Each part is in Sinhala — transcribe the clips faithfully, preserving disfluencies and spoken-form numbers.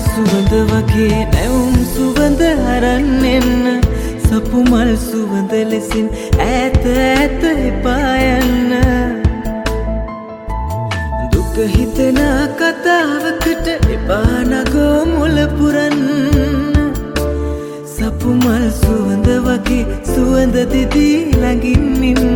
සුවඳ වගේ නැවුම් සුවඳ අරන් එන්න සපු මල් සුවඳ ලෙසින් ඈත ඈත එපා යන්න දුක හිතෙන කතාවකට එපා නගෝ මුල පුරන්න සපු මල් සුවඳ වගේ සුවඳ දිදී ළඟින් ඉන්න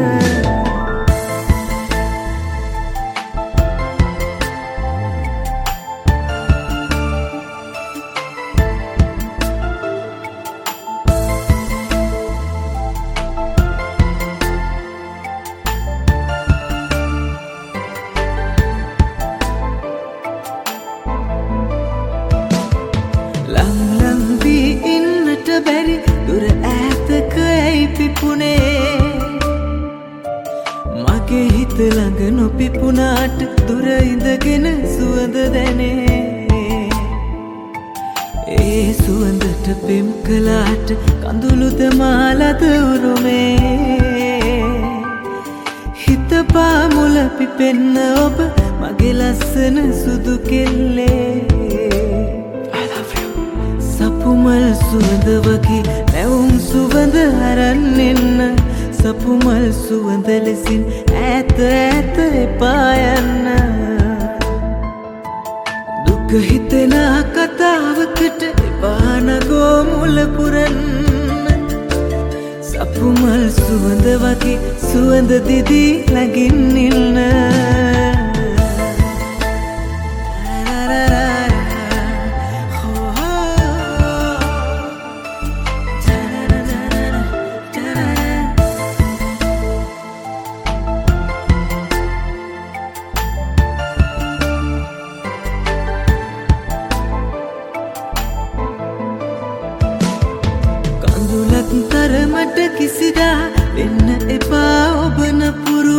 බැරි දුර ඈතක ඇයි පිපුනේ මගේ හිත ළඟ නොපිපුණාට දුර ඉඳගෙන සුවඳ දැනේ ඒ සුවඳට පෙම් කළාට කඳුළුද මාලද උරුමේ හිත පාමුල පිපෙන්න ඔබ මගේ ලස්සන සුදු කෙල්ලේ සපුමල් සුවඳ වගේ නැවුම් සුවඳ අරන් එන්න සපුමල් සුවඳ ලෙසින් ඈත ඈත එපා යන්න දුක හිතෙන කතාවකට එපා නගෝ මුල පුරන්න සපුමල් සුවඳ වගේ සුවඳ දිදී ළඟින් ඉන්න දුලක් තරමට කිසිදා වෙන්න එපා ඔබ නපුරු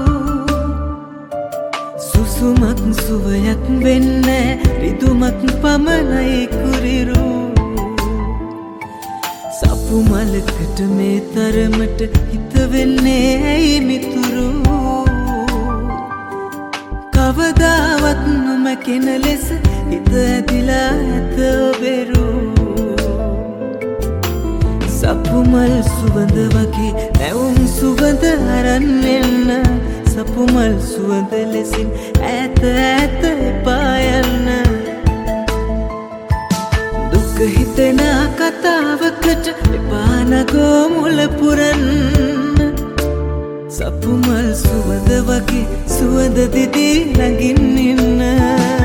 සුසුමක් සුවයක් වෙන්න රිදුමක් පමණයි කුරිරු සපු මලකට මේ තරමට හිත වෙන්නේ ඇයි මිතුරු කවදාවත් නොමැකෙන ලෙස හිත ඇදිලා ඇත ඔබෙරු සපුමල් සුවඳ වගේ නැවුම් සුවඳ අරන් එන්න සපුමල් සුවඳ ලෙසින් ඈත ඈත එපා යන්න දුක හිතෙන කතාවකට එපා නගෝ මුල පුරන්න සපුමල් සුවඳ වගේ සුවඳ දිදී ළඟින් ඉන්න